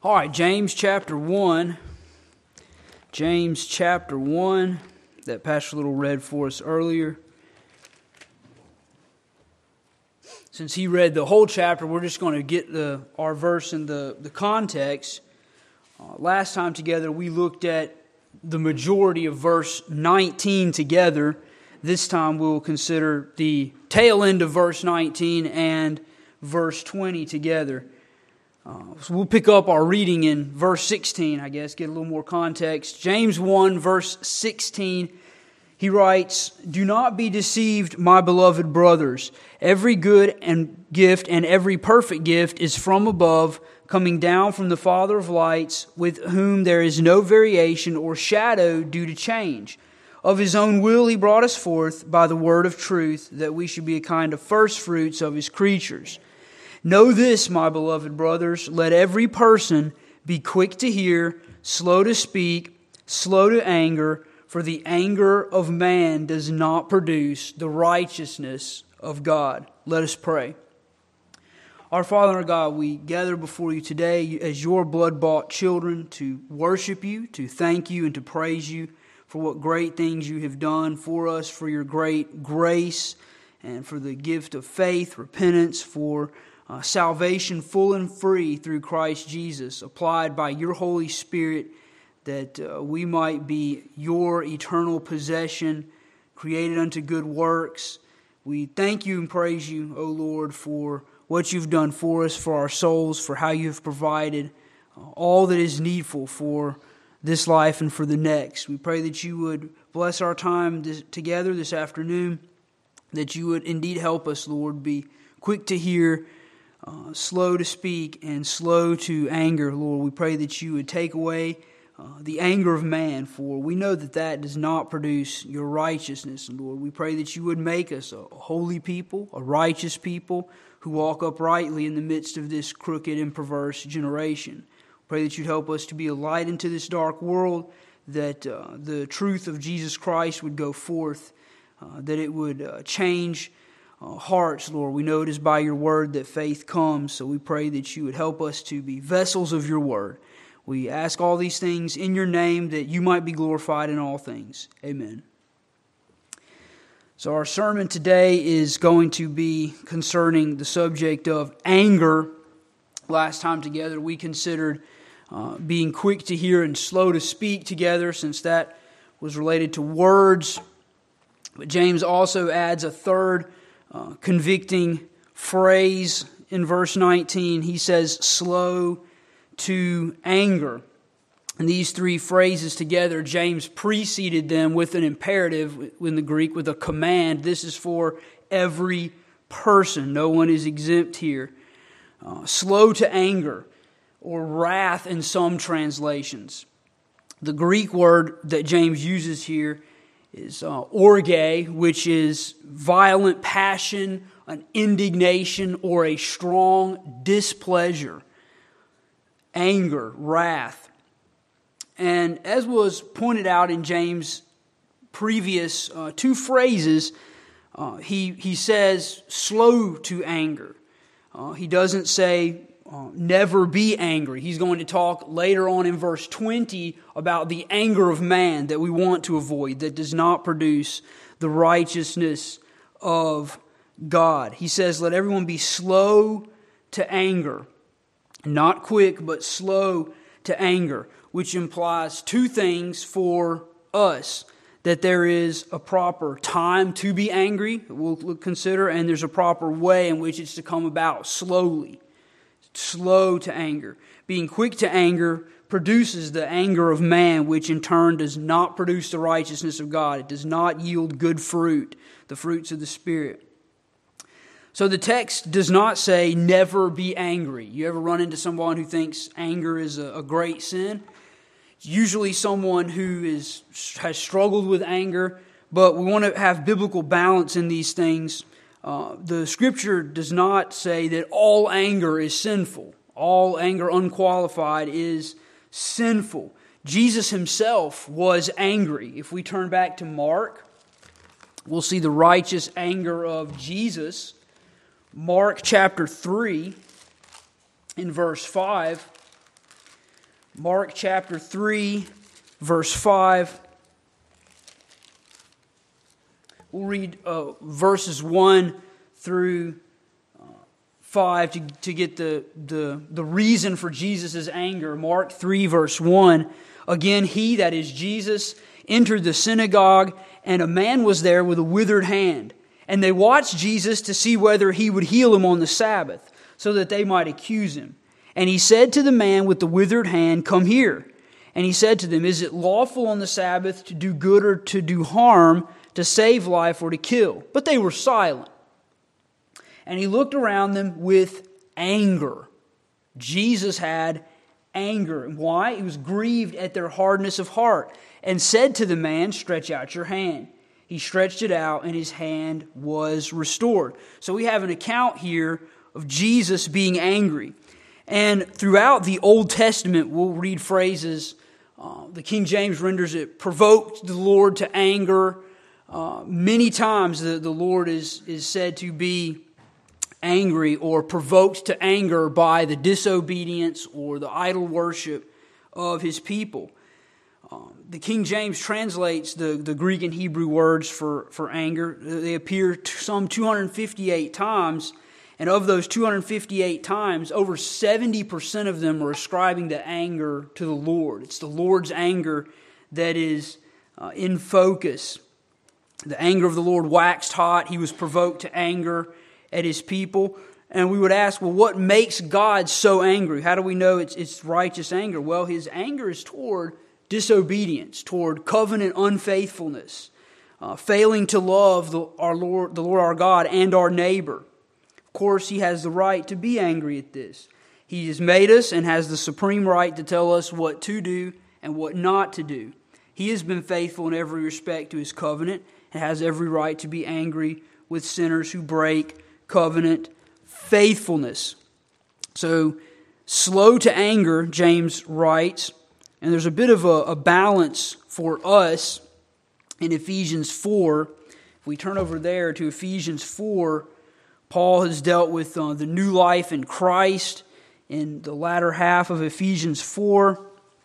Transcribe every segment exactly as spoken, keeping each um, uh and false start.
All right, James chapter one. James chapter one that Pastor Little read for us earlier. Since he read the whole chapter, we're just going to get the our verse in the, the context. Uh, last time together, we looked at the majority of verse nineteen together. This time, we'll consider the tail end of verse nineteen and verse twenty together. Uh, so we'll pick up our reading in verse sixteen, I guess, get a little more context. James one, verse sixteen, he writes, "Do not be deceived, my beloved brothers. Every good and gift and every perfect gift is from above, coming down from the Father of lights, with whom there is no variation or shadow due to change. Of His own will He brought us forth by the word of truth, that we should be a kind of first fruits of His creatures. Know this, my beloved brothers, let every person be quick to hear, slow to speak, slow to anger, for the anger of man does not produce the righteousness of God." Let us pray. Our Father and our God, we gather before you today as your blood-bought children to worship you, to thank you, and to praise you for what great things you have done for us, for your great grace, and for the gift of faith, repentance, for Uh, salvation full and free through Christ Jesus, applied by your Holy Spirit, that uh, we might be your eternal possession, created unto good works. We thank you and praise you, O Lord, for what you've done for us, for our souls, for how you've provided uh, all that is needful for this life and for the next. We pray that you would bless our time this, together this afternoon, that you would indeed help us, Lord, be quick to hear, Uh, slow to speak, and slow to anger, Lord. We pray that you would take away uh, the anger of man, for we know that that does not produce your righteousness, Lord. We pray that you would make us a holy people, a righteous people, who walk uprightly in the midst of this crooked and perverse generation. We pray that you'd help us to be a light into this dark world, that uh, the truth of Jesus Christ would go forth, uh, that it would uh, change Uh, hearts, Lord. We know it is by your word that faith comes, so we pray that you would help us to be vessels of your word. We ask all these things in your name, that you might be glorified in all things. Amen. So our sermon today is going to be concerning the subject of anger. Last time together we considered uh, being quick to hear and slow to speak together, since that was related to words. But James also adds a third Uh, convicting phrase in verse nineteen. He says, slow to anger. And these three phrases together, James preceded them with an imperative in the Greek, with a command. This is for every person. No one is exempt here. Uh, slow to anger, or wrath in some translations. The Greek word that James uses here is uh, orge, which is violent passion, an indignation, or a strong displeasure, anger, wrath. And as was pointed out in James' previous uh, two phrases, uh, he, he says slow to anger. Uh, he doesn't say Uh, never be angry. He's going to talk later on in verse twenty about the anger of man that we want to avoid, that does not produce the righteousness of God. He says, let everyone be slow to anger. Not quick, but slow to anger, which implies two things for us: that there is a proper time to be angry, we'll consider, and there's a proper way in which it's to come about, slowly. Slow to anger. Being quick to anger produces the anger of man, which in turn does not produce the righteousness of God. It does not yield good fruit, the fruits of the Spirit. So the text does not say never be angry. You ever run into someone who thinks anger is a, a great sin? It's usually someone who is has struggled with anger, but we want to have biblical balance in these things. Uh, the Scripture does not say that all anger is sinful. All anger unqualified is sinful. Jesus himself was angry. If we turn back to Mark, we'll see the righteous anger of Jesus. Mark chapter three, in verse five, Mark chapter three, verse five. We'll read uh, verses one through uh, five to, to get the, the, the reason for Jesus' anger. Mark three, verse one. Again, he, that is Jesus, entered the synagogue, and a man was there with a withered hand. And they watched Jesus to see whether he would heal him on the Sabbath, so that they might accuse him. And he said to the man with the withered hand, "Come here." And he said to them, "Is it lawful on the Sabbath to do good or to do harm, to save life or to kill?" But they were silent. And he looked around them with anger. Jesus had anger. Why? He was grieved at their hardness of heart, and said to the man, "Stretch out your hand." He stretched it out, and his hand was restored. So we have an account here of Jesus being angry. And throughout the Old Testament, we'll read phrases. Uh, the King James renders it, "provoked the Lord to anger." Uh, many times the, the Lord is, is said to be angry or provoked to anger by the disobedience or the idol worship of His people. Um, the King James translates the, the Greek and Hebrew words for, for anger. They appear some two hundred fifty-eight times, and of those two hundred fifty-eight times, over seventy percent of them are ascribing the anger to the Lord. It's the Lord's anger that is uh, in focus. The anger of the Lord waxed hot. He was provoked to anger at His people. And we would ask, well, what makes God so angry? How do we know it's, it's righteous anger? Well, His anger is toward disobedience, toward covenant unfaithfulness, uh, failing to love the, our Lord, the Lord our God and our neighbor. Of course, He has the right to be angry at this. He has made us and has the supreme right to tell us what to do and what not to do. He has been faithful in every respect to His covenant and has every right to be angry with sinners who break covenant faithfulness. So, slow to anger, James writes, and there's a bit of a, a balance for us in Ephesians four. If we turn over there to Ephesians four, Paul has dealt with uh, the new life in Christ in the latter half of Ephesians four.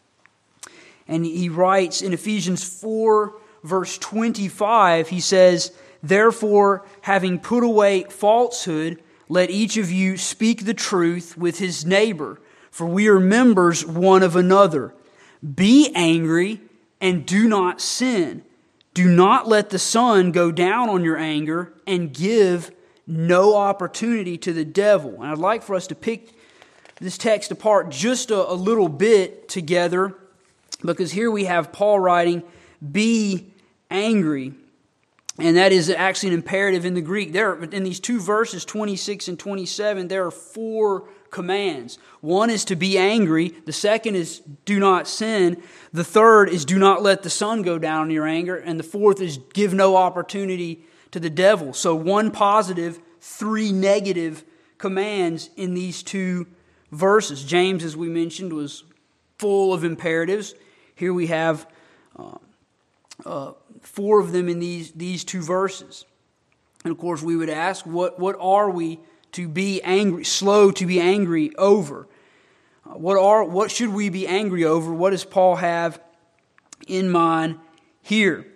And he writes in Ephesians four, verse twenty-five, he says, "Therefore, having put away falsehood, let each of you speak the truth with his neighbor, for we are members one of another. Be angry and do not sin. Do not let the sun go down on your anger, and give no opportunity to the devil." And I'd like for us to pick this text apart just a, a little bit together, because here we have Paul writing, "Be angry." And that is actually an imperative in the Greek. There, in these two verses, twenty-six and twenty-seven, there are four commands. One is to be angry. The second is do not sin. The third is do not let the sun go down on your anger. And the fourth is give no opportunity to the devil. So one positive, three negative commands in these two verses. James, as we mentioned, was full of imperatives. Here we have uh, uh, four of them in these, these two verses. And of course we would ask, what, what are we to be angry, slow to be angry over? Uh, what are what should we be angry over? What does Paul have in mind here?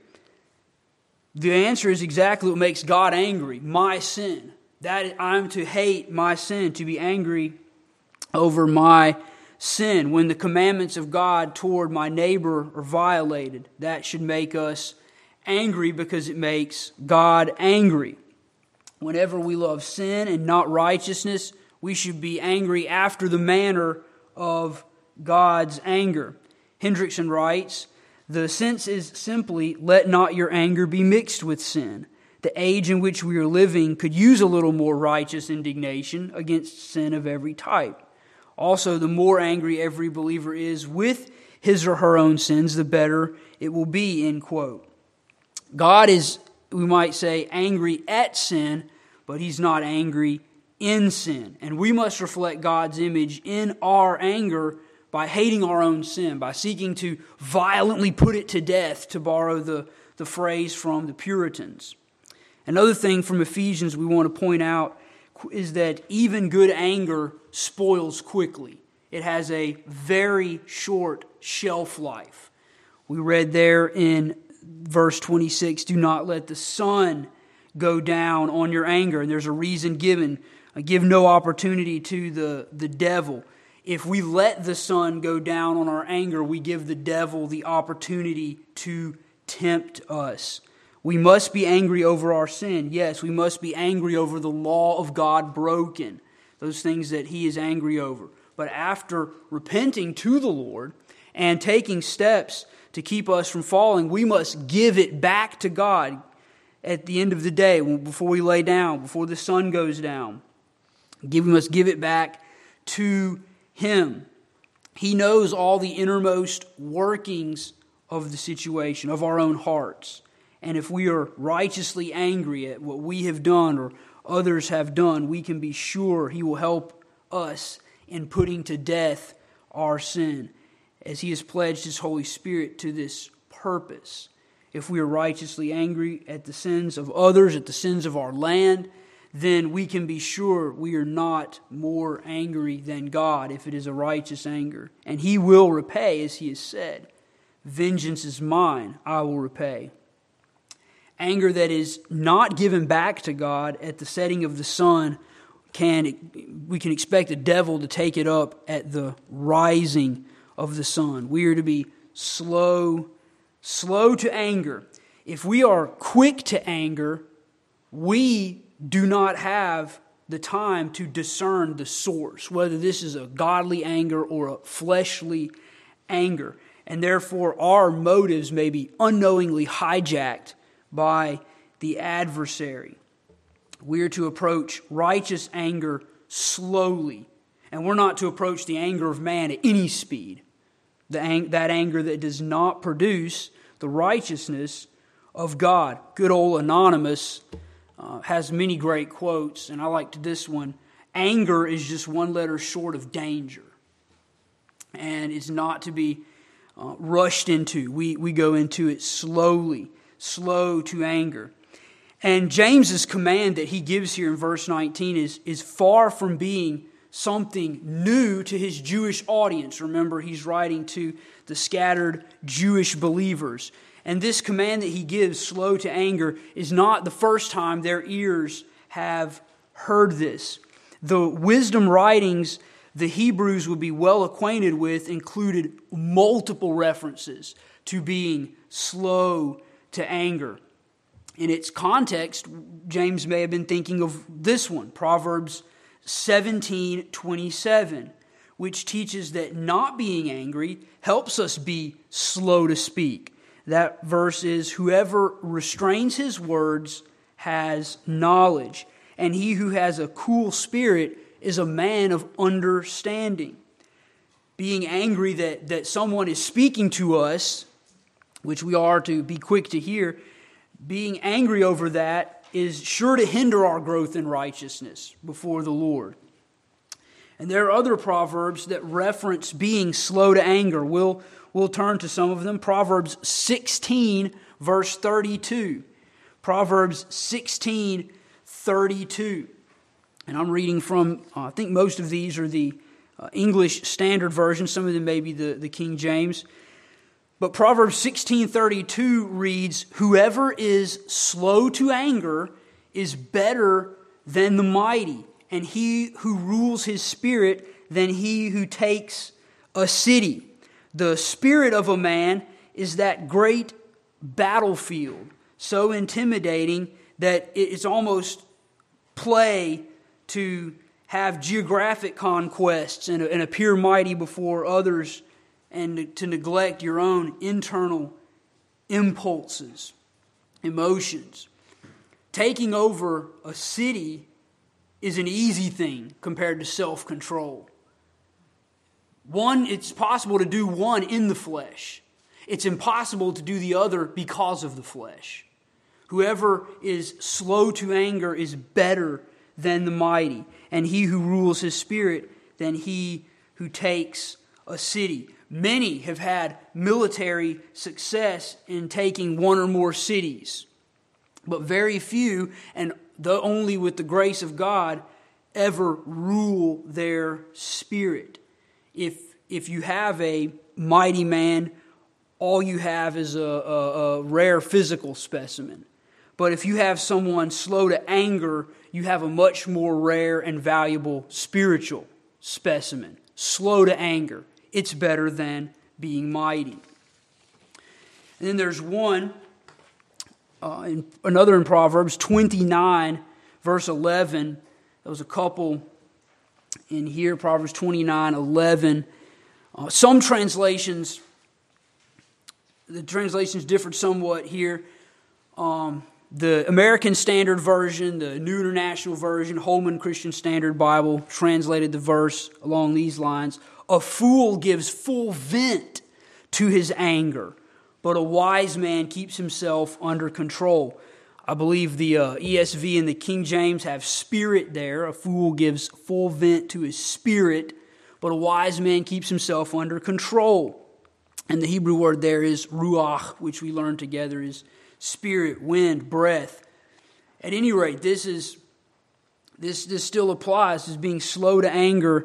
The answer is exactly what makes God angry, my sin. That I'm to hate my sin, to be angry over my sin. When the commandments of God toward my neighbor are violated, that should make us angry because it makes God angry. Whenever we love sin and not righteousness, we should be angry after the manner of God's anger. Hendrickson writes, "The sense is simply, let not your anger be mixed with sin. The age in which we are living could use a little more righteous indignation against sin of every type. Also, the more angry every believer is with his or her own sins, the better it will be," end quote. God is, we might say, angry at sin, but He's not angry in sin. And we must reflect God's image in our anger by hating our own sin, by seeking to violently put it to death, to borrow the, the phrase from the Puritans. Another thing from Ephesians we want to point out is that even good anger spoils quickly. It has a very short shelf life. We read there in verse twenty-six, do not let the sun go down on your anger. And there's a reason given. Give no opportunity to the, the devil. If we let the sun go down on our anger, we give the devil the opportunity to tempt us. We must be angry over our sin. Yes, we must be angry over the law of God broken. Those things that he is angry over. But after repenting to the Lord and taking steps to keep us from falling, we must give it back to God at the end of the day, before we lay down, before the sun goes down. We must give it back to Him. He knows all the innermost workings of the situation, of our own hearts. And if we are righteously angry at what we have done or others have done, we can be sure He will help us in putting to death our sin, as He has pledged His Holy Spirit to this purpose. If we are righteously angry at the sins of others, at the sins of our land, then we can be sure we are not more angry than God if it is a righteous anger. And He will repay, as He has said. Vengeance is mine, I will repay. Anger that is not given back to God at the setting of the sun, can we can expect the devil to take it up at the rising of the sun. We are to be slow, slow to anger. If we are quick to anger, we do not have the time to discern the source, whether this is a godly anger or a fleshly anger. And therefore, our motives may be unknowingly hijacked by the adversary. We are to approach righteous anger slowly. And we're not to approach the anger of man at any speed. The ang- that anger that does not produce the righteousness of God. Good old Anonymous Uh, has many great quotes, and I liked this one. Anger is just one letter short of danger, and it's not to be uh, rushed into. We we go into it slowly, slow to anger. And James's command that he gives here in verse nineteen is, is far from being something new to his Jewish audience. Remember, he's writing to the scattered Jewish believers. And this command that he gives, slow to anger, is not the first time their ears have heard this. The wisdom writings the Hebrews would be well acquainted with included multiple references to being slow to anger. In its context, James may have been thinking of this one, Proverbs seventeen twenty-seven, which teaches that not being angry helps us be slow to speak. That verse is, whoever restrains his words has knowledge, and he who has a cool spirit is a man of understanding. Being angry that, that someone is speaking to us, which we are to be quick to hear, being angry over that is sure to hinder our growth in righteousness before the Lord. And there are other proverbs that reference being slow to anger. We'll We'll turn to some of them. Proverbs sixteen, verse thirty-two. Proverbs sixteen, thirty-two. And I'm reading from, uh, I think most of these are the uh, English Standard Version. Some of them may be the, the King James. But Proverbs sixteen, thirty-two reads, whoever is slow to anger is better than the mighty, and he who rules his spirit than he who takes a city. The spirit of a man is that great battlefield, so intimidating that it's almost play to have geographic conquests and, and appear mighty before others, and to neglect your own internal impulses, emotions. Taking over a city is an easy thing compared to self-control. One, it's possible to do one in the flesh. It's impossible to do the other because of the flesh. Whoever is slow to anger is better than the mighty, and he who rules his spirit than he who takes a city. Many have had military success in taking one or more cities, but very few, and the only with the grace of God, ever rule their spirit. If if you have a mighty man, all you have is a, a, a rare physical specimen. But if you have someone slow to anger, you have a much more rare and valuable spiritual specimen. Slow to anger. It's better than being mighty. And then there's one, uh, in, another in Proverbs twenty-nine, verse eleven. There was a couple in here, Proverbs twenty-nine, eleven. Uh, some translations, the translations differed somewhat here. Um, the American Standard Version, the New International Version, Holman Christian Standard Bible translated the verse along these lines. A fool gives full vent to his anger, but a wise man keeps himself under control. I believe the uh, E S V and the King James have spirit there. A fool gives full vent to his spirit, but a wise man keeps himself under control. And the Hebrew word there is ruach, which we learned together is spirit, wind, breath. At any rate, this is this this still applies as being slow to anger.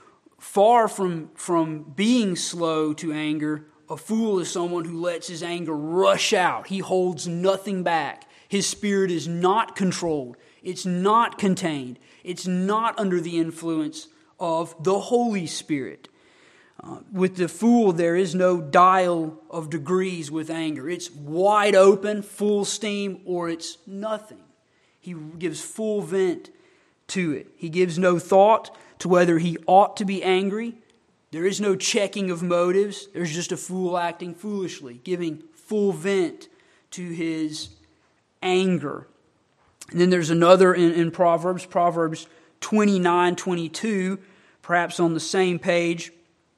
Far from, from being slow to anger, a fool is someone who lets his anger rush out. He holds nothing back. His spirit is not controlled. It's not contained. It's not under the influence of the Holy Spirit. Uh, with the fool, there is no dial of degrees with anger. It's wide open, full steam, or it's nothing. He gives full vent to it. He gives no thought to whether he ought to be angry. There is no checking of motives. There's just a fool acting foolishly, giving full vent to his anger. And then there's another in, in Proverbs, Proverbs twenty-nine twenty-two, perhaps on the same page,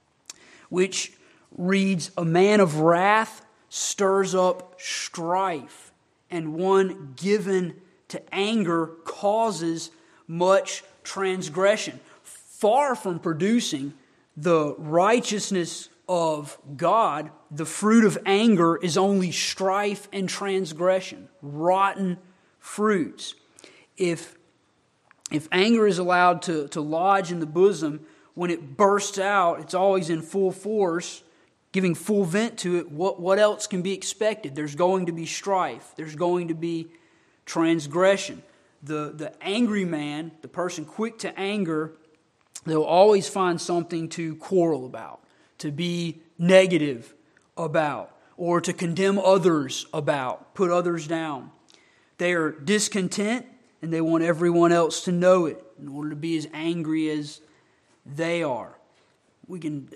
which reads, a man of wrath stirs up strife, and one given to anger causes much transgression. Far from producing the righteousness of God, the fruit of anger is only strife and transgression, rotten fruits. If, if anger is allowed to, to lodge in the bosom, when it bursts out, it's always in full force, giving full vent to it. What, what else can be expected? There's going to be strife. There's going to be transgression. The, the angry man, the person quick to anger, they'll always find something to quarrel about, to be negative about, or to condemn others about, put others down. They are discontent, and they want everyone else to know it in order to be as angry as they are. We can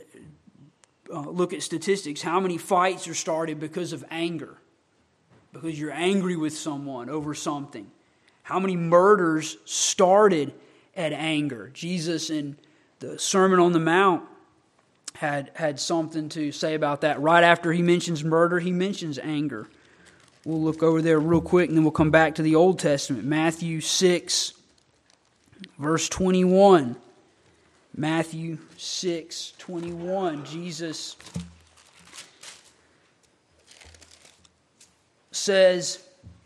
uh, look at statistics. How many fights are started because of anger? Because you're angry with someone over something. How many murders started at anger? Jesus in the Sermon on the Mount had, had something to say about that. Right after he mentions murder, he mentions anger. We'll look over there real quick and then we'll come back to the Old Testament. Matthew six, verse twenty-one. Matthew six, twenty-one. Jesus says,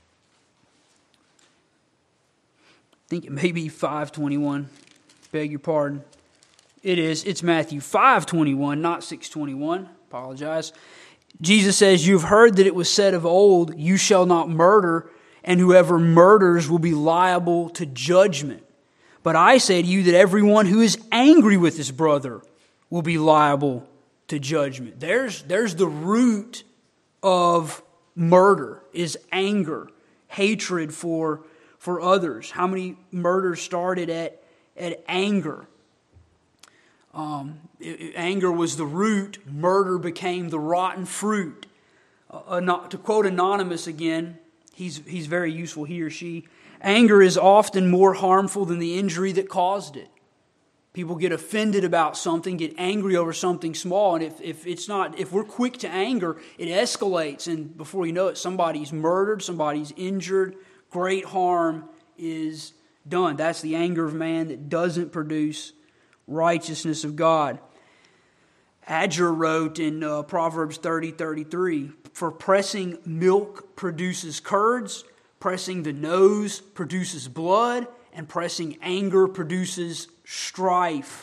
I think it may be five twenty-one. Beg your pardon. It is. It's Matthew five twenty-one, not six twenty-one. Apologize. Jesus says, you've heard that it was said of old, you shall not murder, and whoever murders will be liable to judgment. But I say to you that everyone who is angry with his brother will be liable to judgment. There's, there's the root of murder, is anger, hatred for, for others. How many murders started at, at anger? Um, it, it, anger was the root. Murder became the rotten fruit. Uh, not, to quote Anonymous again, he's, he's very useful, he or she. Anger is often more harmful than the injury that caused it. People get offended about something, get angry over something small, and if, if it's not, if we're quick to anger, it escalates, and before you know it, somebody's murdered, somebody's injured, great harm is done. That's the anger of man that doesn't produce righteousness of God. Adger wrote in uh, Proverbs thirty thirty-three, for pressing milk produces curds, pressing the nose produces blood, and pressing anger produces strife.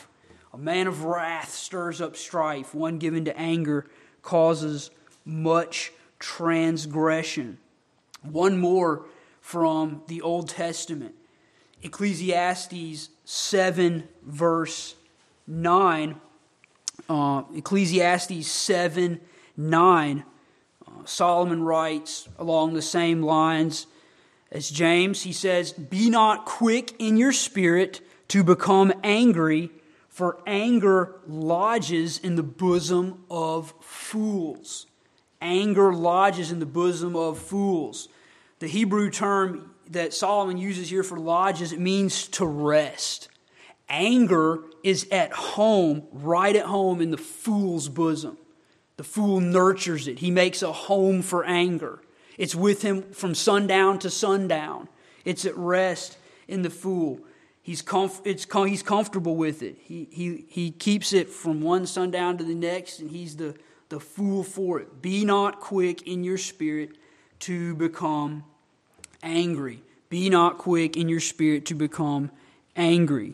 A man of wrath stirs up strife. One given to anger causes much transgression. One more from the Old Testament. Ecclesiastes seven, verse nine. Uh, Ecclesiastes seven, nine. Uh, Solomon writes along the same lines as James. He says, "Be not quick in your spirit to become angry, for anger lodges in the bosom of fools." Anger lodges in the bosom of fools. The Hebrew term that Solomon uses here for lodges, it means to rest. Anger is at home, right at home in the fool's bosom. The fool nurtures it. He makes a home for anger. It's with him from sundown to sundown. It's at rest in the fool. He's comf- it's com- he's comfortable with it. He he he keeps it from one sundown to the next, and he's the, the fool for it. Be not quick in your spirit to become angry. Be not quick in your spirit to become angry.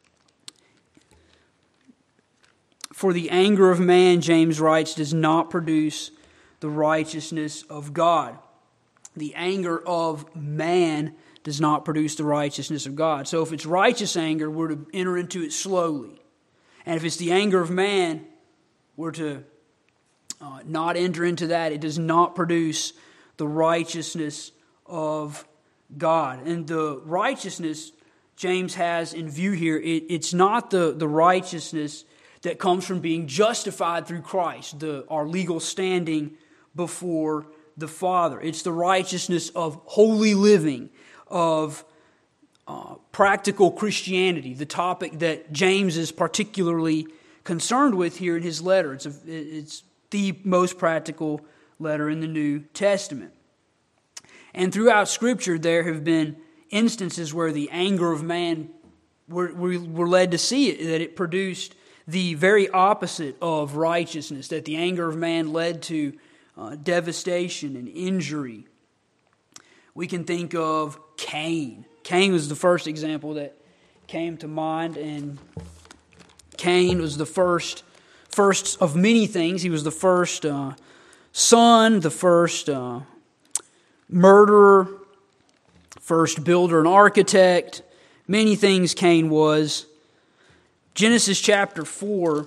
For the anger of man, James writes, does not produce the righteousness of God. The anger of man does not produce the righteousness of God. So if it's righteous anger, we're to enter into it slowly. And if it's the anger of man, we're to uh, not enter into that. It does not produce the righteousness of God. And the righteousness James has in view here, it, it's not the, the righteousness that comes from being justified through Christ, the, our legal standing before the Father. It's the righteousness of holy living, of uh, practical Christianity, the topic that James is particularly concerned with here in his letter. It's, a, it's the most practical letter in the New Testament. And throughout Scripture, there have been instances where the anger of man, we're, we're led to see it, that it produced the very opposite of righteousness, that the anger of man led to uh, devastation and injury. We can think of Cain. Cain was the first example that came to mind, and Cain was the first, first of many things. He was the first uh, son, the first uh, murderer, first builder and architect. Many things Cain was. Genesis chapter four,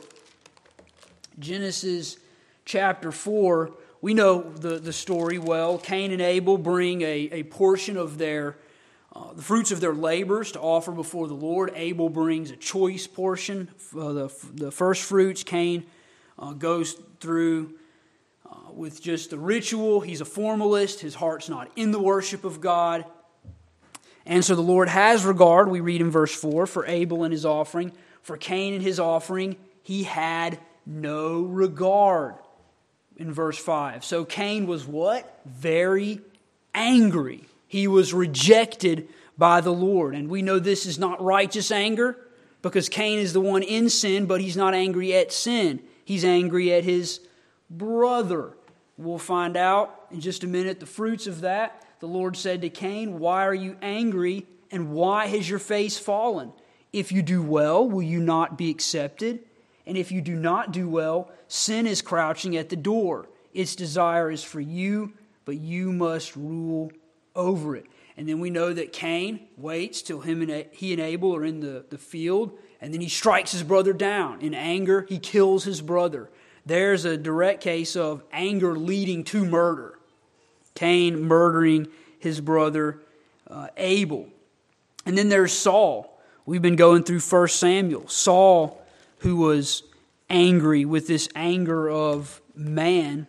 Genesis chapter four, we know the, the story well. Cain and Abel bring a, a portion of their, uh, the fruits of their labors to offer before the Lord. Abel brings a choice portion, uh, the, the first fruits. Cain uh, goes through uh, with just the ritual. He's a formalist. His heart's not in the worship of God. And so the Lord has regard, we read in verse four, for Abel and his offering. For Cain and his offering, he had no regard. In verse five. So Cain was what? Very angry. He was rejected by the Lord. And we know this is not righteous anger because Cain is the one in sin, but he's not angry at sin. He's angry at his brother. We'll find out in just a minute the fruits of that. The Lord said to Cain, "Why are you angry, and why has your face fallen? If you do well, will you not be accepted? And if you do not do well, sin is crouching at the door. Its desire is for you, but you must rule over it." And then we know that Cain waits till him and he and Abel are in the, the field, and then he strikes his brother down. In anger, he kills his brother. There's a direct case of anger leading to murder. Cain murdering his brother uh, Abel. And then there's Saul. We've been going through First Samuel. Saul, who was angry with this anger of man,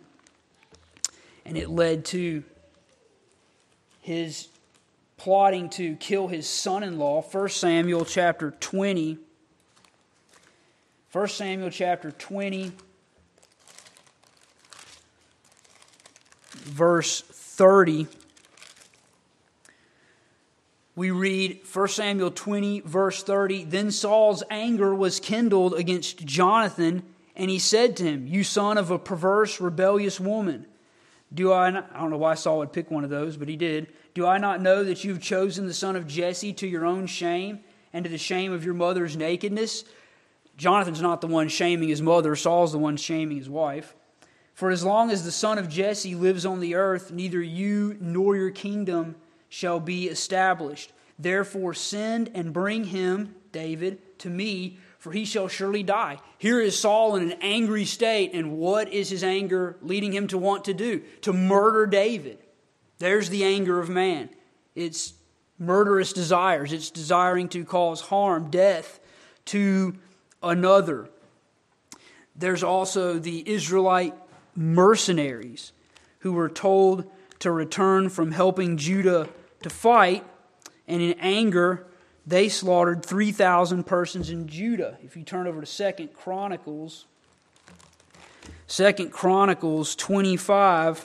and it led to his plotting to kill his son-in-law. First Samuel chapter twenty. First Samuel chapter twenty, verse thirty. We read First Samuel twenty, verse thirty, "Then Saul's anger was kindled against Jonathan, and he said to him, 'You son of a perverse, rebellious woman, do I not,'" I don't know why Saul would pick one of those, but he did. "Do I not know that you've chosen the son of Jesse to your own shame and to the shame of your mother's nakedness?" Jonathan's not the one shaming his mother. Saul's the one shaming his wife. For as long as the son of Jesse lives on the earth, neither you nor your kingdom shall be established. Therefore send and bring him, David, to me, for he shall surely die. Here is Saul in an angry state, and what is his anger leading him to want to do? To murder David. There's the anger of man. It's murderous desires. It's desiring to cause harm, death to another. There's also the Israelite mercenaries who were told to return from helping Judah to fight, and in anger they slaughtered three thousand persons in Judah. If you turn over to Second Chronicles, Second Chronicles twenty-five,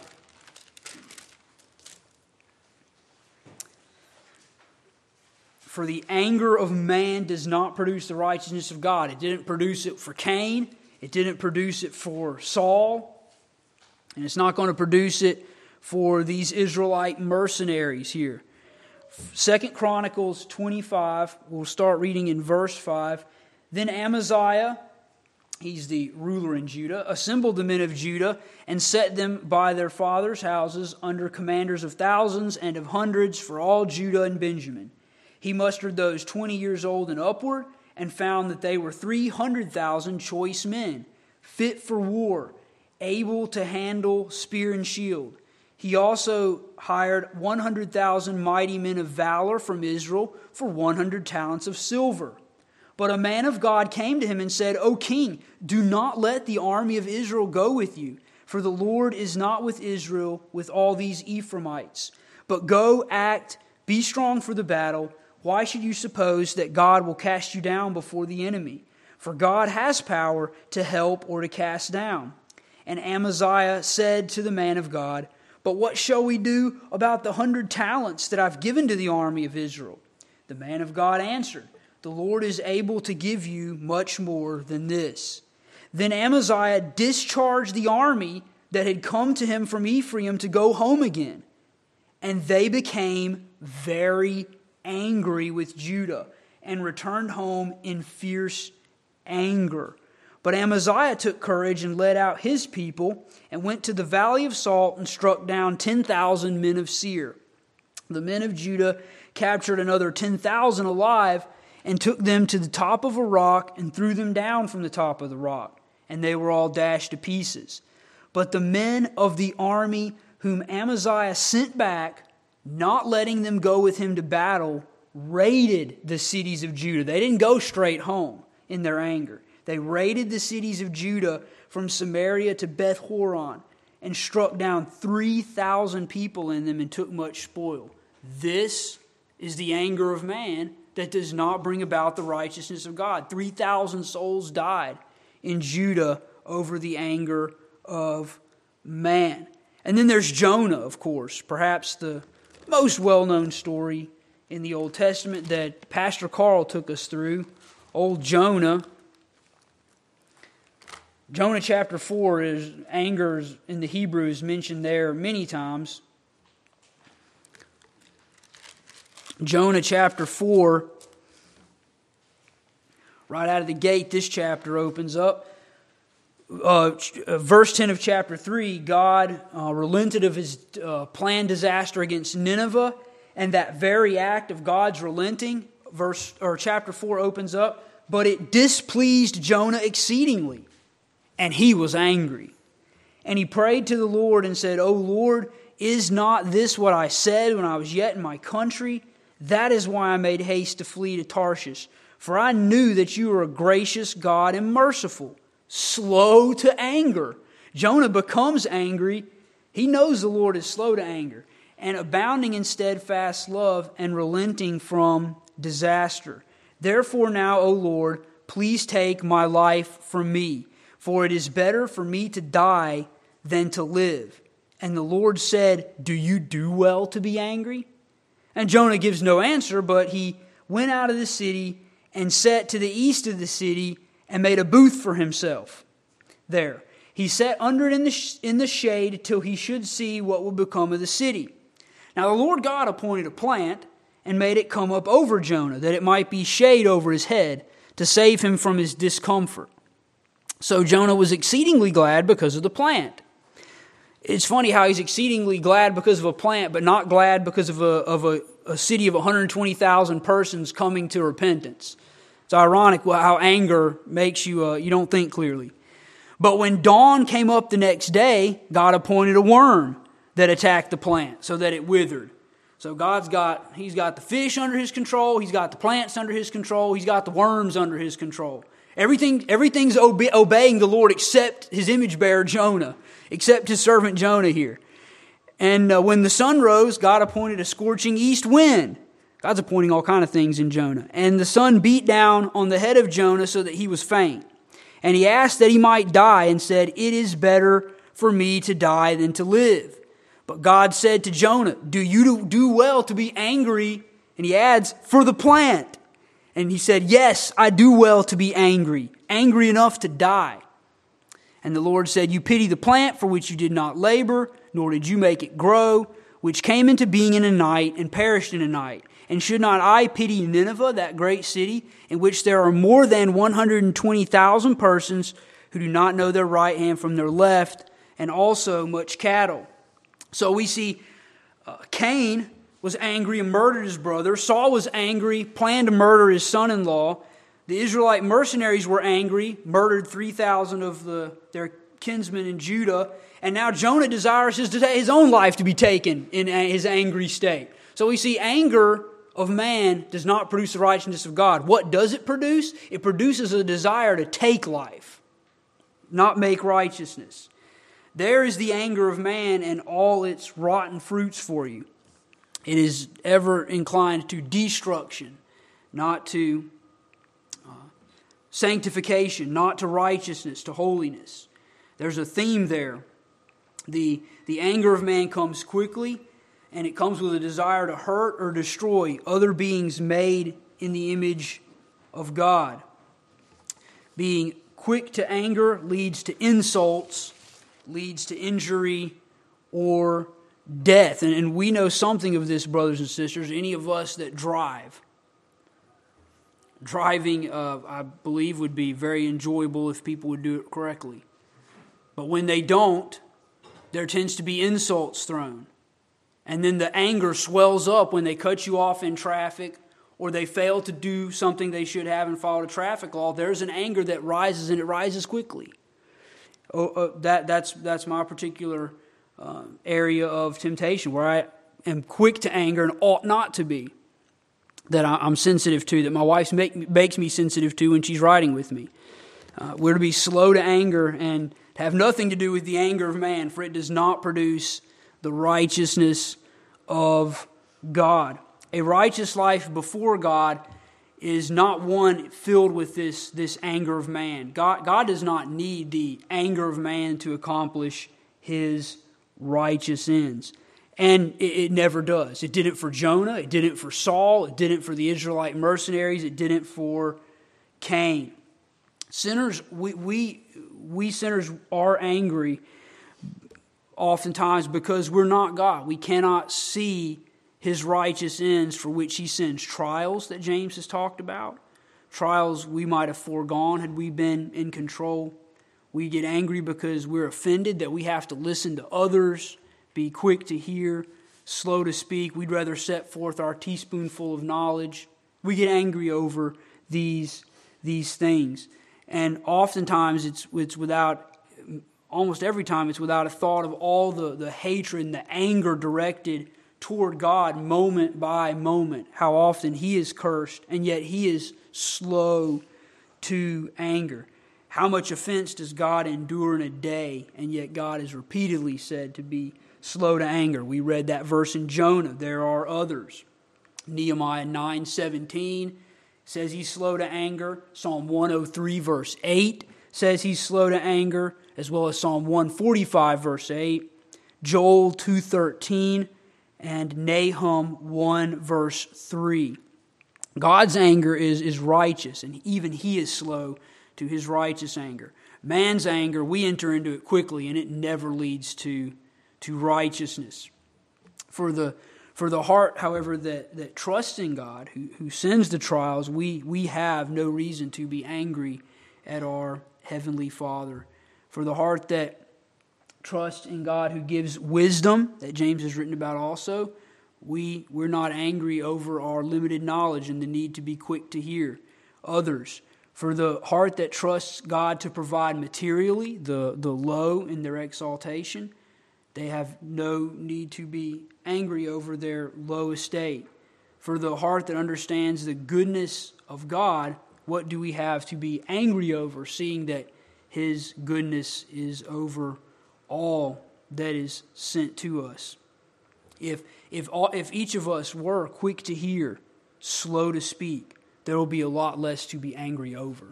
for the anger of man does not produce the righteousness of God. It didn't produce it for Cain. It didn't produce it for Saul. And it's not going to produce it for these Israelite mercenaries here. Second Chronicles twenty-five, we'll start reading in verse five. Then Amaziah, he's the ruler in Judah, assembled the men of Judah and set them by their fathers' houses under commanders of thousands and of hundreds for all Judah and Benjamin. He mustered those twenty years old and upward and found that they were three hundred thousand choice men, fit for war, able to handle spear and shield. He also hired one hundred thousand mighty men of valor from Israel for one hundred talents of silver. But a man of God came to him and said, O king, do not let the army of Israel go with you, for the Lord is not with Israel with all these Ephraimites. But go, act, be strong for the battle. Why should you suppose that God will cast you down before the enemy? For God has power to help or to cast down. And Amaziah said to the man of God, But what shall we do about the hundred talents that I've given to the army of Israel? The man of God answered, The Lord is able to give you much more than this. Then Amaziah discharged the army that had come to him from Ephraim to go home again. And they became very angry with Judah and returned home in fierce anger. But Amaziah took courage and led out his people and went to the valley of Salt and struck down ten thousand men of Seir. The men of Judah captured another ten thousand alive and took them to the top of a rock and threw them down from the top of the rock. And they were all dashed to pieces. But the men of the army whom Amaziah sent back, not letting them go with him to battle, raided the cities of Judah. They didn't go straight home in their anger. They raided the cities of Judah from Samaria to Beth Horon and struck down three thousand people in them and took much spoil. This is the anger of man that does not bring about the righteousness of God. three thousand souls died in Judah over the anger of man. And then there's Jonah, of course, perhaps the most well-known story in the Old Testament that Pastor Carl took us through. Old Jonah. Jonah chapter four is anger in the Hebrew is mentioned there many times. Jonah chapter four, right out of the gate, this chapter opens up. Uh, verse ten of chapter three, God uh, relented of his uh, planned disaster against Nineveh, and that very act of God's relenting, verse or chapter four opens up, but it displeased Jonah exceedingly. And he was angry. And he prayed to the Lord and said, O Lord, is not this what I said when I was yet in my country? That is why I made haste to flee to Tarshish. For I knew that you are a gracious God and merciful, slow to anger. Jonah becomes angry. He knows the Lord is slow to anger, and abounding in steadfast love and relenting from disaster. Therefore now, O Lord, please take my life from me. For it is better for me to die than to live. And the Lord said, Do you do well to be angry? And Jonah gives no answer, but he went out of the city and sat to the east of the city and made a booth for himself there. He sat under it in the, sh- in the shade till he should see what would become of the city. Now the Lord God appointed a plant and made it come up over Jonah, that it might be shade over his head, to save him from his discomfort. So Jonah was exceedingly glad because of the plant. It's funny how he's exceedingly glad because of a plant, but not glad because of a of a, a city of one hundred twenty thousand persons coming to repentance. It's ironic how anger makes you, uh, you don't think clearly. But when dawn came up the next day, God appointed a worm that attacked the plant so that it withered. So God's got, he's got the fish under his control, he's got the plants under his control, he's got the worms under his control. Everything, everything's obe- obeying the Lord except his image bearer Jonah, except his servant Jonah here. And uh, when the sun rose, God appointed a scorching east wind. God's appointing all kind of things in Jonah. And the sun beat down on the head of Jonah so that he was faint. And he asked that he might die and said, "It is better for me to die than to live." But God said to Jonah, "Do you do well to be angry?" And he adds, "For the plant." And he said, "Yes, I do well to be angry, angry enough to die." And the Lord said, "You pity the plant for which you did not labor, nor did you make it grow, which came into being in a night and perished in a night. And should not I pity Nineveh, that great city, in which there are more than one hundred twenty thousand persons who do not know their right hand from their left, and also much cattle?" So we see uh, Cain was angry and murdered his brother. Saul was angry, planned to murder his son-in-law. The Israelite mercenaries were angry, murdered three thousand of the, their kinsmen in Judah. And now Jonah desires his, his own life to be taken in his angry state. So we see anger of man does not produce the righteousness of God. What does it produce? It produces a desire to take life, not make righteousness. There is the anger of man and all its rotten fruits for you. It is ever inclined to destruction, not to uh, sanctification, not to righteousness, to holiness. There's a theme there. The, the anger of man comes quickly, and it comes with a desire to hurt or destroy other beings made in the image of God. Being quick to anger leads to insults, leads to injury or death. And, and we know something of this, brothers and sisters, any of us that drive. Driving, uh, I believe, would be very enjoyable if people would do it correctly. But when they don't, there tends to be insults thrown. And then the anger swells up when they cut you off in traffic or they fail to do something they should have and follow the traffic law. There's an anger that rises, and it rises quickly. Oh, uh, that that's that's my particular uh, area of temptation, where I am quick to anger and ought not to be. That I, I'm sensitive to, that my wife make, makes me sensitive to when she's riding with me. Uh, we're to be slow to anger and have nothing to do with the anger of man, for it does not produce the righteousness of God. A righteous life before God is not one filled with this, this anger of man. God, God does not need the anger of man to accomplish His righteous ends. And it, it never does. It didn't for Jonah. It didn't for Saul. It didn't for the Israelite mercenaries. It didn't for Cain. Sinners, we we, we sinners are angry oftentimes because we're not God. We cannot see His righteous ends for which He sends trials that James has talked about. Trials we might have foregone had we been in control. We get angry because we're offended that we have to listen to others, be quick to hear, slow to speak. We'd rather set forth our teaspoonful of knowledge. We get angry over these, these things. And oftentimes it's, it's without... Almost every time it's without a thought of all the, the hatred and the anger directed toward God moment by moment. How often He is cursed, and yet He is slow to anger. How much offense does God endure in a day, and yet God is repeatedly said to be slow to anger. We read that verse in Jonah. There are others. Nehemiah nine seventeen says He's slow to anger. Psalm one oh three verse eight says He's slow to anger, as well as Psalm one forty-five, verse eight, Joel two thirteen, and Nahum one, verse three. God's anger is, is righteous, and even He is slow to His righteous anger. Man's anger, we enter into it quickly, and it never leads to, to righteousness. For the, For the heart, however, that, that trusts in God, who, who sends the trials, we, we have no reason to be angry at our Heavenly Father. For the heart that trusts in God, who gives wisdom, that James has written about also, we, we're not angry over our limited knowledge and the need to be quick to hear others. For the heart that trusts God to provide materially, the, the low in their exaltation, they have no need to be angry over their low estate. For the heart that understands the goodness of God, what do we have to be angry over, seeing that His goodness is over all that is sent to us? If if all, if each of us were quick to hear, slow to speak, there will be a lot less to be angry over.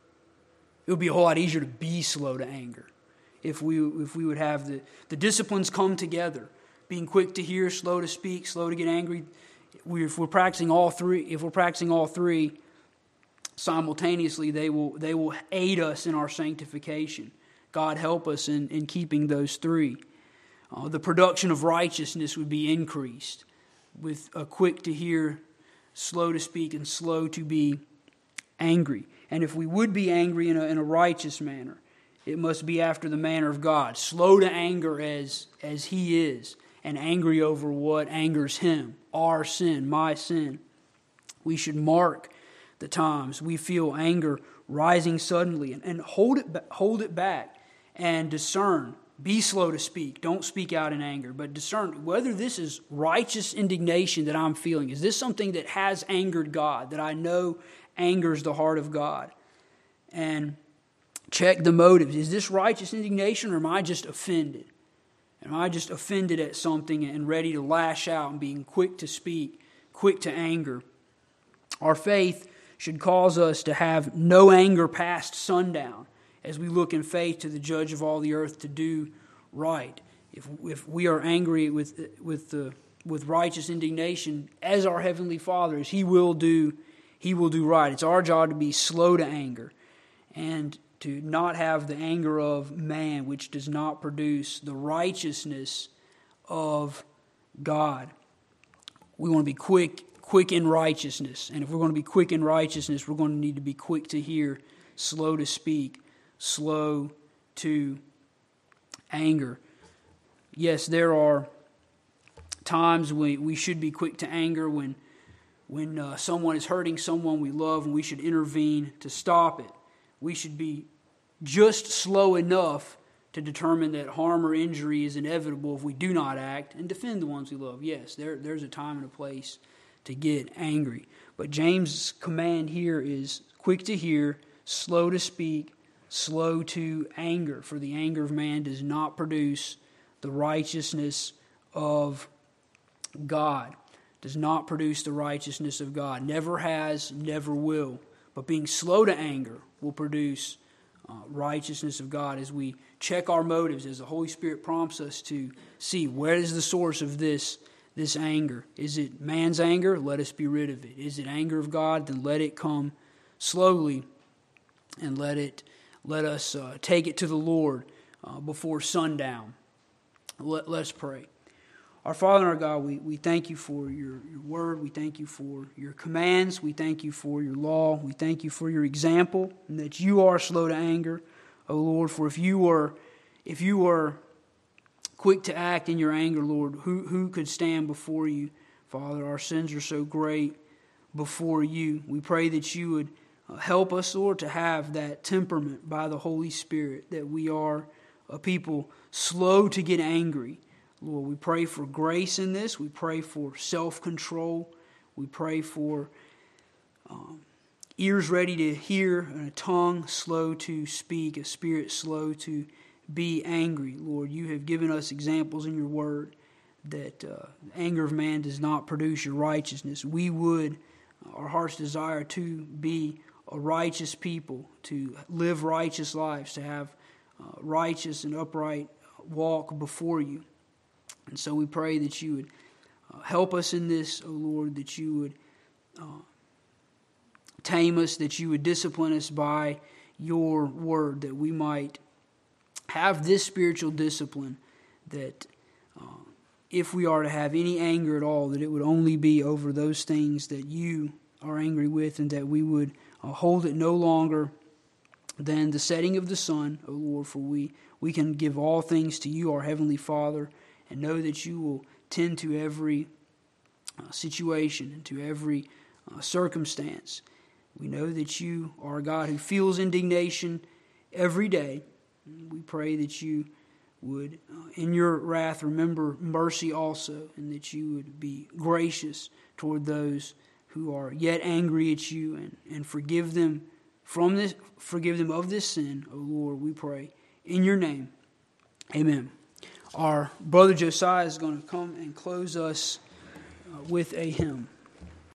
It would be a whole lot easier to be slow to anger if we if we would have the, the disciplines come together, being quick to hear, slow to speak, slow to get angry. We, if we're practicing all three, if we're practicing all three simultaneously, they will they will aid us in our sanctification. God help us in, in keeping those three. Uh, the production of righteousness would be increased with a quick to hear, slow to speak, and slow to be angry. And if we would be angry in a, in a righteous manner, it must be after the manner of God, slow to anger as, as He is, and angry over what angers Him, our sin, my sin. We should mark the times we feel anger rising suddenly and, and hold it hold it back and discern. Be slow to speak. Don't speak out in anger, but discern whether this is righteous indignation that I'm feeling. Is this something that has angered God, that I know angers the heart of God? And check the motives. Is this righteous indignation, or am I just offended? Am I just offended at something and ready to lash out and being quick to speak, quick to anger? Our faith should cause us to have no anger past sundown, as we look in faith to the Judge of all the earth to do right. If if we are angry with with the with righteous indignation as our Heavenly Father is, He will do He will do right. It's our job to be slow to anger and to not have the anger of man, which does not produce the righteousness of God. We want to be quick, quick in righteousness. And if we're going to be quick in righteousness, we're going to need to be quick to hear, slow to speak, slow to anger. Yes, there are times when we should be quick to anger when, when uh, someone is hurting someone we love, and we should intervene to stop it. We should be just slow enough to determine that harm or injury is inevitable if we do not act, and defend the ones we love. Yes, there, there's a time and a place to get angry. But James' command here is quick to hear, slow to speak, slow to anger. For the anger of man does not produce the righteousness of God. Does not produce the righteousness of God. Never has, never will. But being slow to anger will produce uh, righteousness of God as we check our motives, as the Holy Spirit prompts us to see where is the source of this, this anger. Is it man's anger? Let us be rid of it. Is it anger of God? Then let it come slowly, and let it let us uh, take it to the Lord uh, before sundown. Let, let's pray. Our Father and our God, we, we thank you for your, your word. We thank you for your commands. We thank you for your law. We thank you for your example, and that you are slow to anger, O Lord. For if you were if you were quick to act in your anger, Lord, who, who could stand before you, Father? Our sins are so great before you. We pray that you would help us, Lord, to have that temperament by the Holy Spirit, that we are a people slow to get angry. Lord, we pray for grace in this. We pray for self-control. We pray for um, ears ready to hear, and a tongue slow to speak, a spirit slow to be angry. Lord, you have given us examples in your word that uh, the anger of man does not produce your righteousness. We would, uh, our heart's desire to be a righteous people, to live righteous lives, to have uh, righteous and upright walk before you. And so we pray that you would uh, help us in this, O Lord, that you would uh, tame us, that you would discipline us by your word, that we might have this spiritual discipline that uh, if we are to have any anger at all, that it would only be over those things that you are angry with, and that we would uh, hold it no longer than the setting of the sun, O Lord, for we, we can give all things to you, our Heavenly Father, and know that you will tend to every uh, situation and to every uh, circumstance. We know that you are a God who feels indignation every day. We pray that you would, uh, in your wrath, remember mercy also, and that you would be gracious toward those who are yet angry at you, and, and forgive them from this, forgive them of this sin, O Lord, we pray. In your name, amen. Our brother Josiah is going to come and close us uh, with a hymn.